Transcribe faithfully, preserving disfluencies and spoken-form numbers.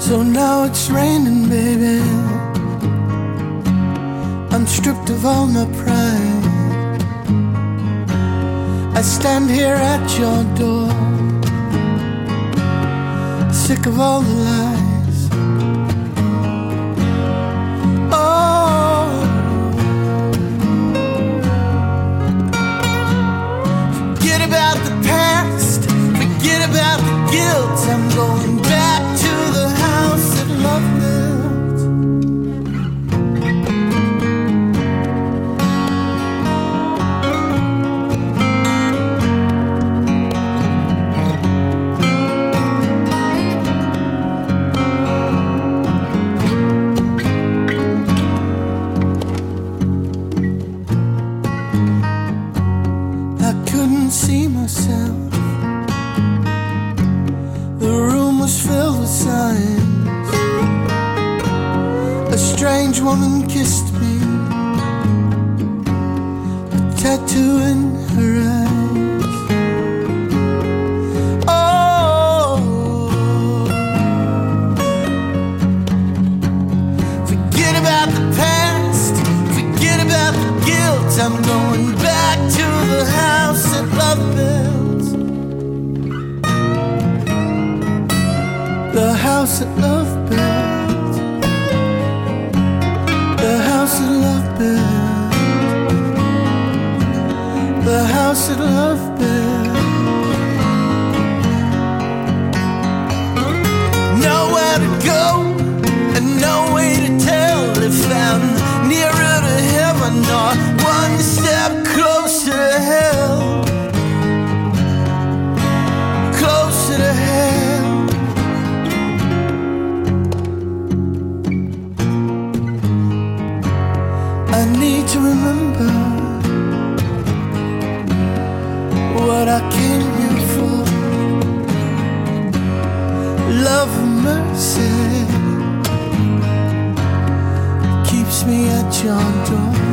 So now it's raining, baby. I'm stripped of all my pride. I stand here at your door, sick of all the lies. Oh, forget about the past, forget about the guilt. I'm going back to the house that love built. See myself. The room was filled with signs. A strange woman kissed me, a tattoo in her eyes. Oh, forget about the past, forget about the guilt. I'm going back to the house that love built. The house that love built. The house that love built. The house that love built. Nowhere to go and no way to tell if I'm nearer to heaven or one step closer to hell. Closer to hell. I need to remember what I came here for. Love and mercy keeps me at your door.